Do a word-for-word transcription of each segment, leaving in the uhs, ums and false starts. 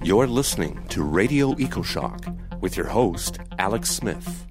You're listening to Radio EcoShock with your host, Alex Smith.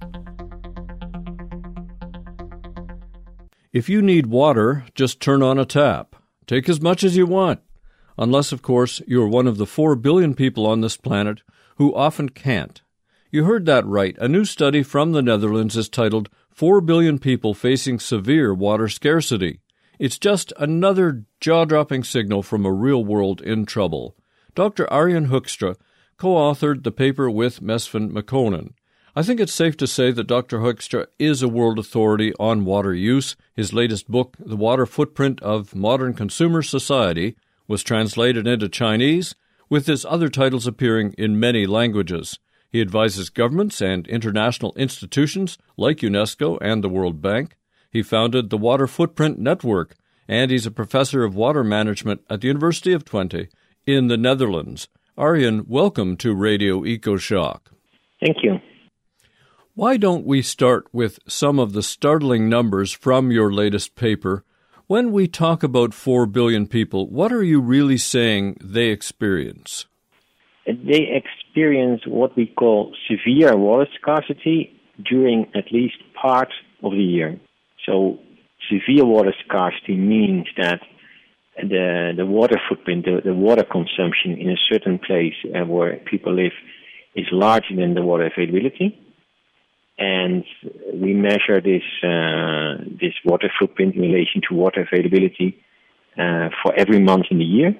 If you need water, just turn on a tap. Take as much as you want. Unless, of course, you're one of the four billion people on this planet who often can't. You heard that right. A new study from the Netherlands is titled four billion People Facing Severe Water Scarcity. It's just another jaw-dropping signal from a real world in trouble. Doctor Arjen Hoekstra co-authored the paper with Mesfin Mekonnen. I think it's safe to say that Doctor Hoekstra is a world authority on water use. His latest book, The Water Footprint of Modern Consumer Society, was translated into Chinese, with his other titles appearing in many languages. He advises governments and international institutions like UNESCO and the World Bank. He founded the Water Footprint Network, and he's a professor of water management at the University of Twente in the Netherlands. Arjen, welcome to Radio EcoShock. Thank you. Why don't we start with some of the startling numbers from your latest paper? When we talk about four billion people, what are you really saying they experience? They experience what we call severe water scarcity during at least part of the year. So severe water scarcity means that the the water footprint, the, the water consumption in a certain place uh, where people live is larger than the water availability. And we measure this uh, this water footprint in relation to water availability uh, for every month in the year.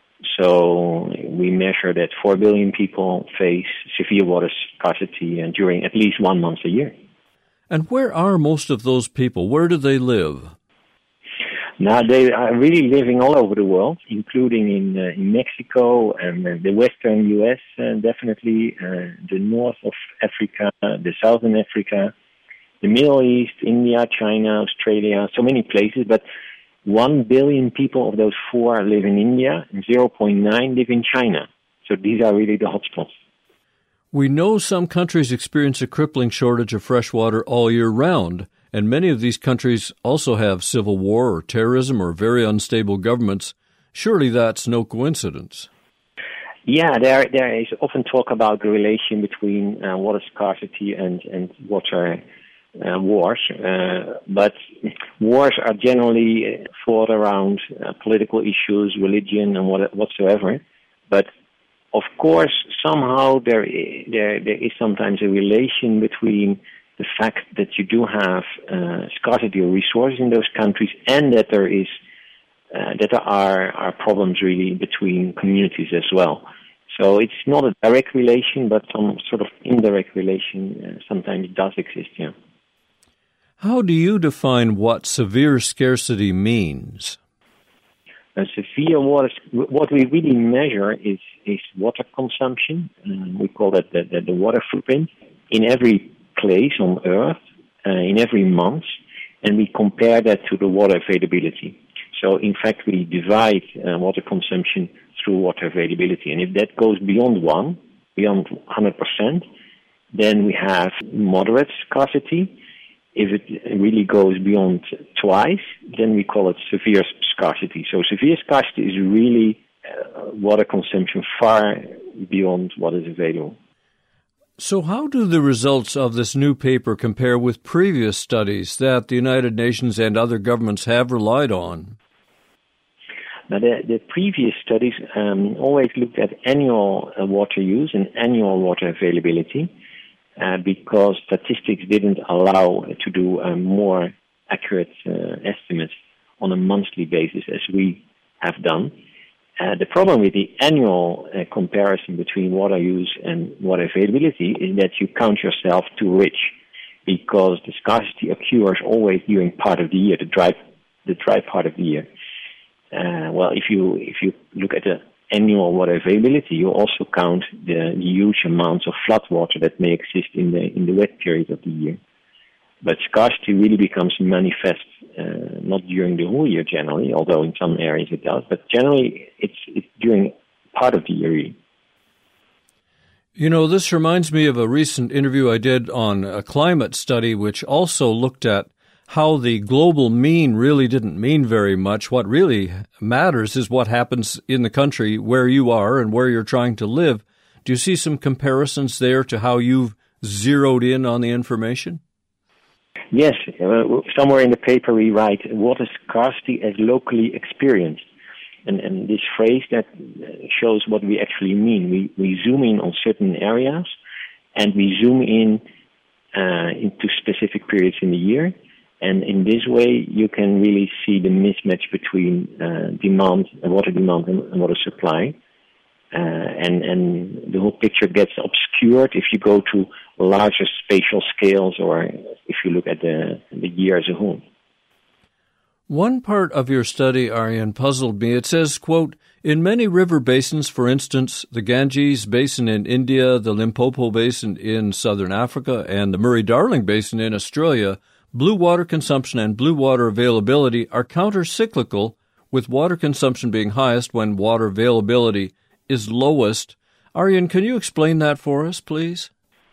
So we measure that four billion people face severe water scarcity uh, during at least one month a year. And where are most of those people? Where do they live? Now, they are really living all over the world, including in, uh, in Mexico and uh, the western U S, uh, definitely, uh, the north of Africa, the southern Africa, the Middle East, India, China, Australia, so many places. But one billion people of those four live in India and zero point nine live in China. So these are really the hotspots. We know some countries experience a crippling shortage of fresh water all year round, and many of these countries also have civil war or terrorism or very unstable governments. Surely that's no coincidence. Yeah, there there is often talk about the relation between uh, water scarcity and, and water uh, wars. Uh, but wars are generally fought around uh, political issues, religion, and what, whatsoever. But of course, somehow there, there there is sometimes a relation between the fact that you do have uh, scarcity of resources in those countries and that there is uh, that there are, are problems really between communities as well. So it's not a direct relation, but some sort of indirect relation uh, sometimes does exist, yeah. How do you define what severe scarcity means? Uh, severe water, what we really measure is, is water consumption. Um, we call that the, the, the water footprint in every place on Earth, uh, in every month, and we compare that to the water availability. So, in fact, we divide uh, water consumption through water availability. And if that goes beyond one, beyond one hundred percent, then we have moderate scarcity. If it really goes beyond twice, then we call it severe scarcity. So severe scarcity is really uh, water consumption far beyond what is available. So how do the results of this new paper compare with previous studies that the United Nations and other governments have relied on? Now, the, the previous studies um, always looked at annual uh, water use and annual water availability. Uh, because statistics didn't allow to do uh, more accurate uh, estimates on a monthly basis as we have done. Uh, the problem with the annual uh, comparison between water use and water availability is that you count yourself too rich, because the scarcity occurs always during part of the year, the dry, the dry part of the year. Uh, well, if you if you look at the annual water availability, you also count the huge amounts of flood water that may exist in the in the wet period of the year. But scarcity really becomes manifest uh, not during the whole year generally, although in some areas it does, but generally it's, it's during part of the year really. You know, this reminds me of a recent interview I did on a climate study which also looked at how the global mean really didn't mean very much. What really matters is what happens in the country where you are and where you're trying to live. Do you see some comparisons there to how you've zeroed in on the information? Yes. Uh, somewhere in the paper we write, water scarcity as locally experienced. And, and this phrase that shows what we actually mean. We, we zoom in on certain areas, and we zoom in uh, into specific periods in the year. And in this way, you can really see the mismatch between uh, demand, water demand, and, and water supply. Uh, and, and the whole picture gets obscured if you go to larger spatial scales or if you look at the, the year as a whole. One part of your study, Arjen, puzzled me. It says, quote, in many river basins, for instance, the Ganges Basin in India, the Limpopo Basin in southern Africa, and the Murray-Darling Basin in Australia, blue water consumption and blue water availability are counter-cyclical, with water consumption being highest when water availability is lowest. Arjen, can you explain that for us, please?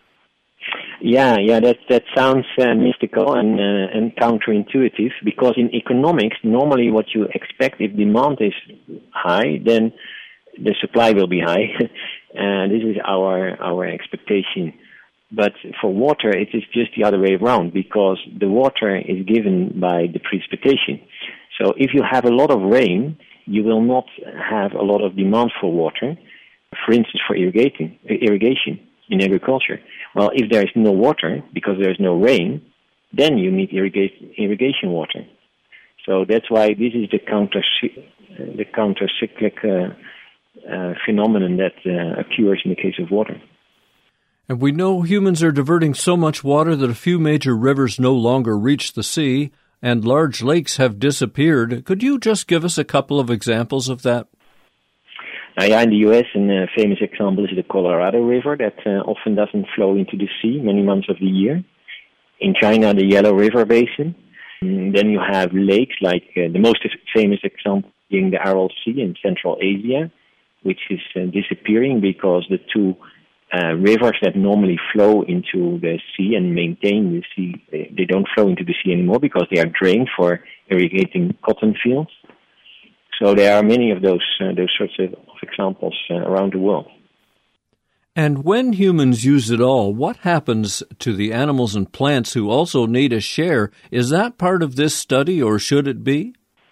Yeah, yeah, that that sounds uh, mystical and uh, and counterintuitive, because in economics, normally what you expect, if demand is high, then the supply will be high. And this is our our expectation. But for water, it is just the other way around, because the water is given by the precipitation. So if you have a lot of rain, you will not have a lot of demand for water, for instance, for irrigating, irrigation in agriculture. Well, if there is no water, because there is no rain, then you need irrigation, irrigation water. So that's why this is the counter the counter-cyclic uh, uh, phenomenon that uh, occurs in the case of water. And we know humans are diverting so much water that a few major rivers no longer reach the sea, and large lakes have disappeared. Could you just give us a couple of examples of that? Now, yeah, in the U S, a famous example is the Colorado River that uh, often doesn't flow into the sea many months of the year. In China, the Yellow River Basin. And then you have lakes like uh, the most famous example being the Aral Sea in Central Asia, which is uh, disappearing because the two uh, rivers that normally flow into the sea and maintain the sea, they, they don't flow into the sea anymore because they are drained for irrigating cotton fields. So there are many of those uh, those sorts of, of examples uh, around the world. And when humans use it all, what happens to the animals and plants who also need a share? Is that part of this study, or should it be?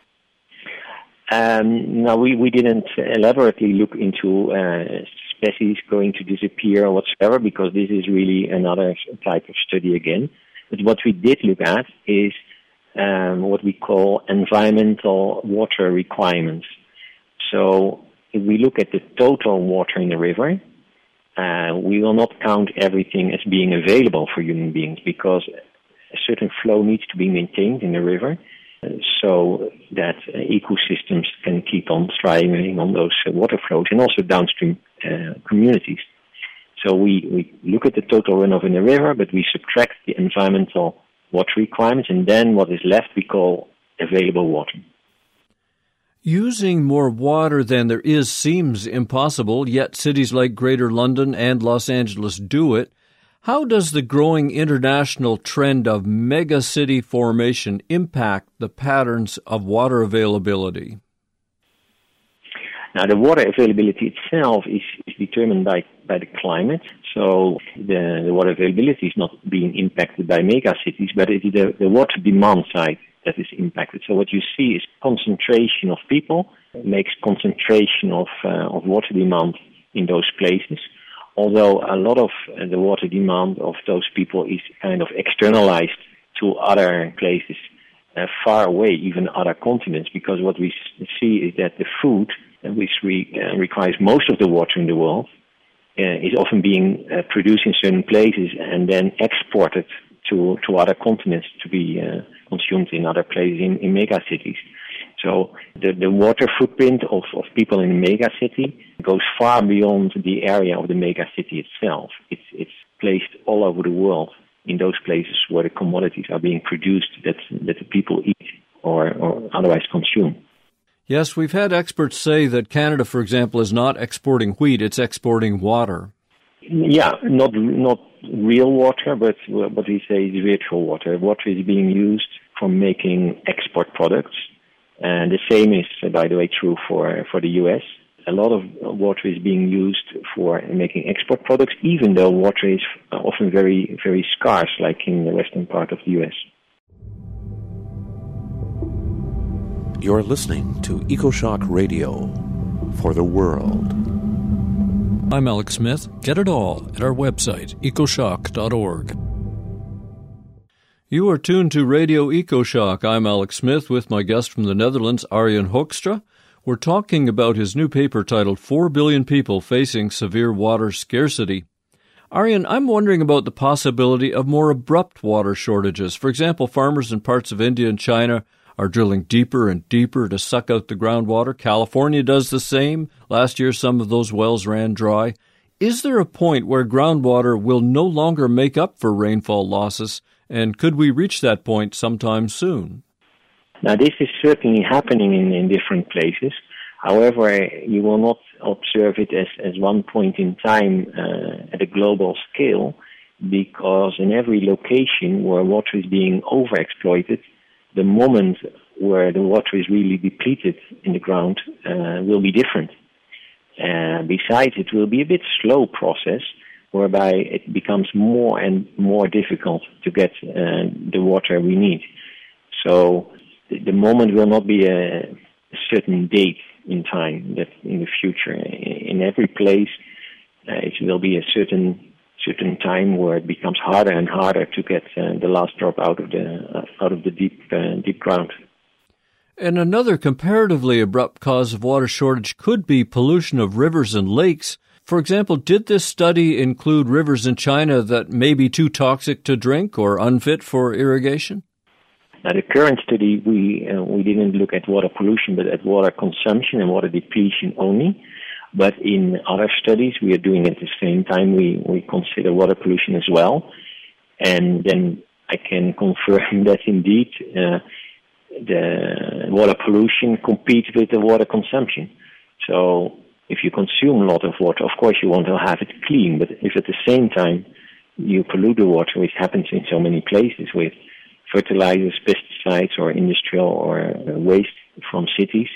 Um, no, we, we didn't elaborately look into uh, species going to disappear or whatsoever, because this is really another type of study again. But what we did look at is Um, what we call environmental water requirements. So if we look at the total water in the river, uh, we will not count everything as being available for human beings, because a certain flow needs to be maintained in the river uh, so that uh, ecosystems can keep on thriving on those uh, water flows, and also downstream uh, communities. So we, we look at the total runoff in the river, but we subtract the environmental water requirements, and then what is left we call available water. Using more water than there is seems impossible, yet cities like Greater London and Los Angeles do it. How does the growing international trend of megacity formation impact the patterns of water availability? Now, the water availability itself is, is determined by, by the climate. So the, the water availability is not being impacted by megacities, but it is the, the water demand side that is impacted. So what you see is concentration of people makes concentration of uh, of water demand in those places. Although a lot of uh, the water demand of those people is kind of externalized to other places uh, far away, even other continents, because what we see is that the food, which we, uh, requires most of the water in the world, uh, is often being uh, produced in certain places and then exported to, to other continents to be uh, consumed in other places in, in megacities. So the, the water footprint of, of people in a megacity goes far beyond the area of the megacity itself. It's, it's placed all over the world in those places where the commodities are being produced that, that the people eat or, or otherwise consume. Yes, we've had experts say that Canada, for example, is not exporting wheat, it's exporting water. Yeah, not not real water, but what we say is virtual water. Water is being used from making export products. And the same is, uh, by the way, true for, for the U S. A lot of water is being used for making export products, even though water is often very, very scarce, like in the western part of the U S. You're listening to EcoShock Radio for the world. I'm Alex Smith. Get it all at our website, ecoshock dot org. You are tuned to Radio EcoShock. I'm Alex Smith with my guest from the Netherlands, Arjen Hoekstra. We're talking about his new paper titled Four Billion People Facing Severe Water Scarcity. Arjen, I'm wondering about the possibility of more abrupt water shortages. For example, farmers in parts of India and China are drilling deeper and deeper to suck out the groundwater. California does the same. Last year, some of those wells ran dry. Is there a point where groundwater will no longer make up for rainfall losses, and could we reach that point sometime soon? Now, this is certainly happening in, in different places. However, you will not observe it as, as one point in time uh, at a global scale, because in every location where water is being overexploited, the moment where the water is really depleted in the ground uh, will be different. Uh, besides, it will be a bit slow process, whereby it becomes more and more difficult to get uh, the water we need. So the, the moment will not be a, a certain date in time that in the future. In every place, uh, it will be a certain certain time where it becomes harder and harder to get uh, the last drop out of the uh, out of the deep uh, deep ground. And another comparatively abrupt cause of water shortage could be pollution of rivers and lakes. For example, did this study include rivers in China that may be too toxic to drink or unfit for irrigation? Now, the current study, we uh, we didn't look at water pollution, but at water consumption and water depletion only. But in other studies we are doing at the same time, we, we consider water pollution as well. And then I can confirm that indeed uh, the water pollution competes with the water consumption. So if you consume a lot of water, of course you want to have it clean. But if at the same time you pollute the water, which happens in so many places with fertilizers, pesticides, or industrial or waste from cities,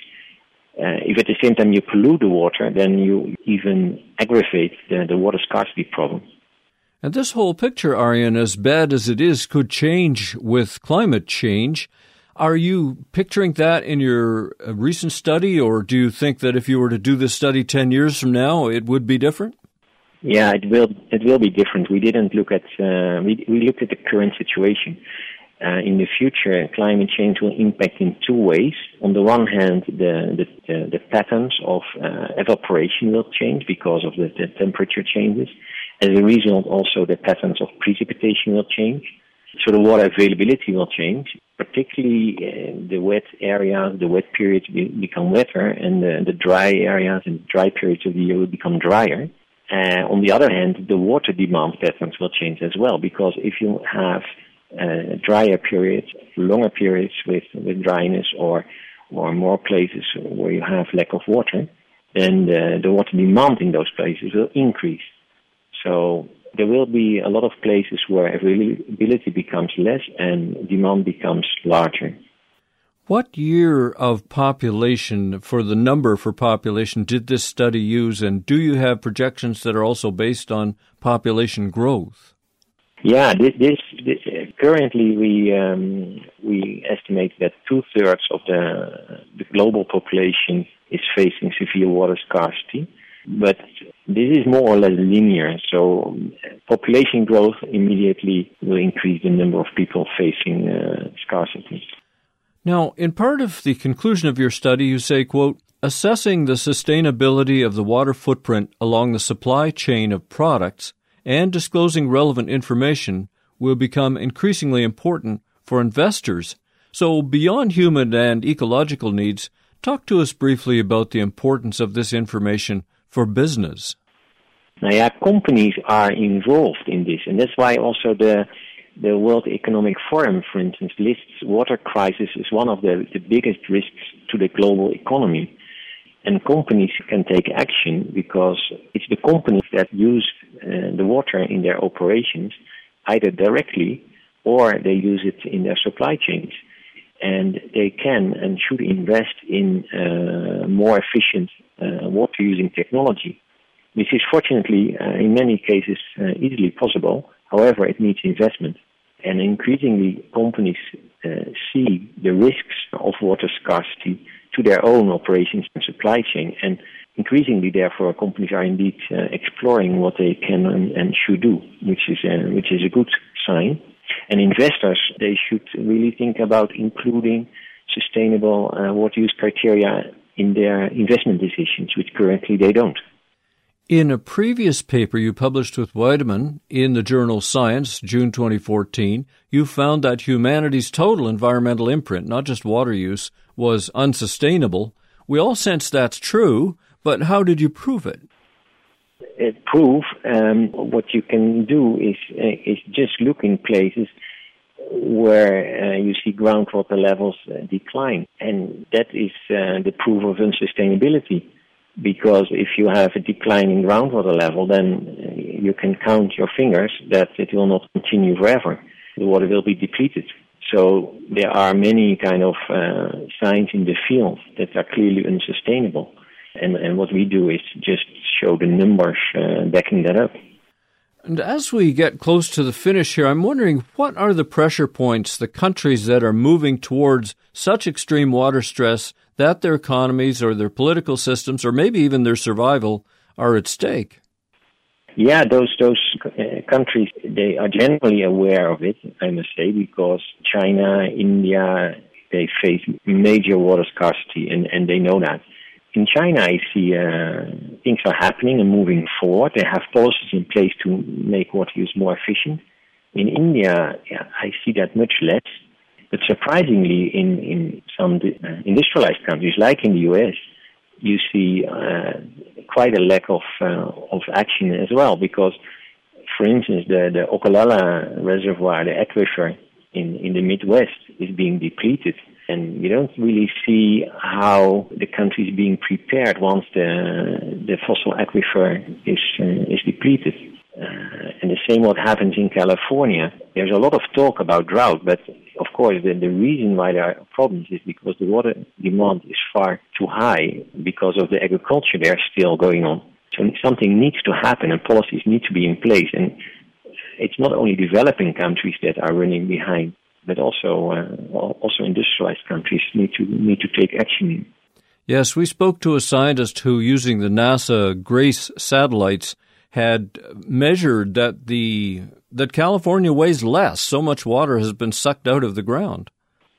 Uh, if at the same time you pollute the water, then you even aggravate the, the water scarcity problem. And this whole picture, Arjen, as bad as it is, could change with climate change. Are you picturing that in your recent study, or do you think that if you were to do this study ten years from now, it would be different? Yeah, it will. It will be different. We didn't look at. Uh, we we looked at the current situation. Uh, in the future, climate change will impact in two ways. On the one hand, the the, the, the patterns of uh, evaporation will change because of the, the temperature changes. As a result, also the patterns of precipitation will change. So the water availability will change. Particularly uh, the wet areas, the wet periods will become wetter, and the, the dry areas and dry periods of the year will become drier. Uh, on the other hand, the water demand patterns will change as well, because if you have Uh, drier periods, longer periods with, with dryness, or or more places where you have lack of water, then the, the water demand in those places will increase. So there will be a lot of places where availability becomes less and demand becomes larger. What year of population, for the number for population, did this study use, and do you have projections that are also based on population growth? Yeah, this, this, this uh, currently we um, we estimate that two thirds of the the global population is facing severe water scarcity, but this is more or less linear. So population growth immediately will increase the number of people facing uh, scarcity. Now, in part of the conclusion of your study, you say, quote, assessing the sustainability of the water footprint along the supply chain of products and disclosing relevant information will become increasingly important for investors. So beyond human and ecological needs, talk to us briefly about the importance of this information for business. Now, yeah, companies are involved in this, and that's why also the the World Economic Forum, for instance, lists water crisis as one of the, the biggest risks to the global economy. And companies can take action because it's the companies that use uh, the water in their operations, either directly or they use it in their supply chains. and they can and should invest in uh, more efficient uh, water using technology. This is fortunately, uh, in many cases, uh, easily possible. However, it needs investment. And increasingly, companies uh, see the risks of water scarcity to their own operations and supply chain. And increasingly, therefore, companies are indeed uh, exploring what they can and, and should do, which is, uh, which is a good sign. And investors, they should really think about including sustainable uh, water use criteria in their investment decisions, which currently they don't. In a previous paper you published with Weidemann in the journal Science, June twenty fourteen, you found that humanity's total environmental imprint, not just water use, was unsustainable. We all sense that's true, but how did you prove it? Uh, prove um, what you can do is uh, is just look in places where uh, you see groundwater levels uh, decline, and that is uh, the proof of unsustainability. Because if you have a declining groundwater level, then you can count your fingers that it will not continue forever. The water will be depleted. So there are many kind of uh, signs in the field that are clearly unsustainable. And, and what we do is just show the numbers uh, backing that up. And as we get close to the finish here, I'm wondering, what are the pressure points, the countries that are moving towards such extreme water stress that their economies or their political systems or maybe even their survival are at stake? Yeah, those those uh, countries, they are generally aware of it, I must say, because China, India, they face major water scarcity, and, and they know that. In China, I see uh, things are happening and moving forward. They have policies in place to make water use more efficient. In India, yeah, I see that much less. But surprisingly, in, in some uh, industrialized countries, like in the U S, you see uh, quite a lack of uh, of action as well. Because, for instance, the, the Okolala Reservoir, the aquifer in, in the Midwest, is being depleted. And you don't really see how the country is being prepared once the the fossil aquifer is uh, is depleted. Uh, and the same what happens in California. There's a lot of talk about drought, but of course the, the reason why there are problems is because the water demand is far too high because of the agriculture there still going on. So something needs to happen and policies need to be in place. And it's not only developing countries that are running behind, but also uh, also industrialized countries need to need to take action. Yes, we spoke to a scientist who, using the NASA GRACE satellites, had measured that the that California weighs less. So much water has been sucked out of the ground.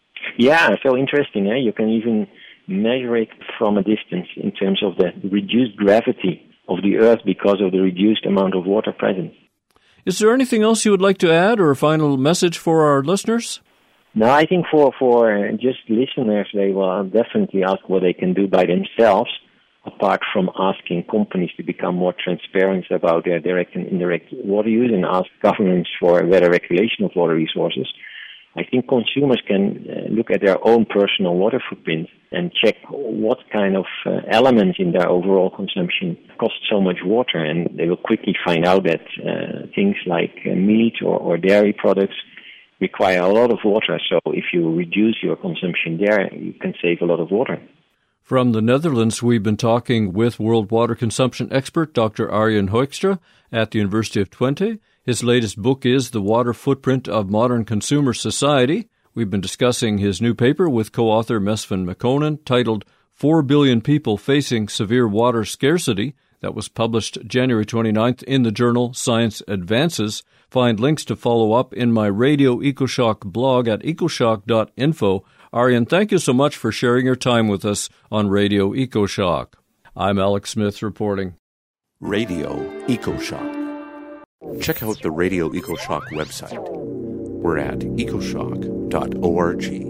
Yeah, so interesting. Eh? You can even measure it from a distance in terms of the reduced gravity of the Earth because of the reduced amount of water present. Is there anything else you would like to add or a final message for our listeners? No, I think for, for just listeners, they will definitely ask what they can do by themselves, apart from asking companies to become more transparent about their direct and indirect water use and ask governments for better regulation of water resources. I think consumers can uh, look at their own personal water footprint and check what kind of uh, elements in their overall consumption cost so much water, and they will quickly find out that uh, things like uh, meat or, or dairy products require a lot of water. So if you reduce your consumption there, you can save a lot of water. From the Netherlands, we've been talking with world water consumption expert Doctor Arjen Hoekstra at the University of Twente. His latest book is The Water Footprint of Modern Consumer Society. We've been discussing his new paper with co-author Mesfin Mekonnen, titled Four Billion People Facing Severe Water Scarcity, that was published January twenty-ninth in the journal Science Advances. Find links to follow up in my Radio EcoShock blog at ecoshock dot info. Arjen, thank you so much for sharing your time with us on Radio EcoShock. I'm Alex Smith reporting. Radio EcoShock. Check out the Radio EcoShock website. We're at ecoshock dot org.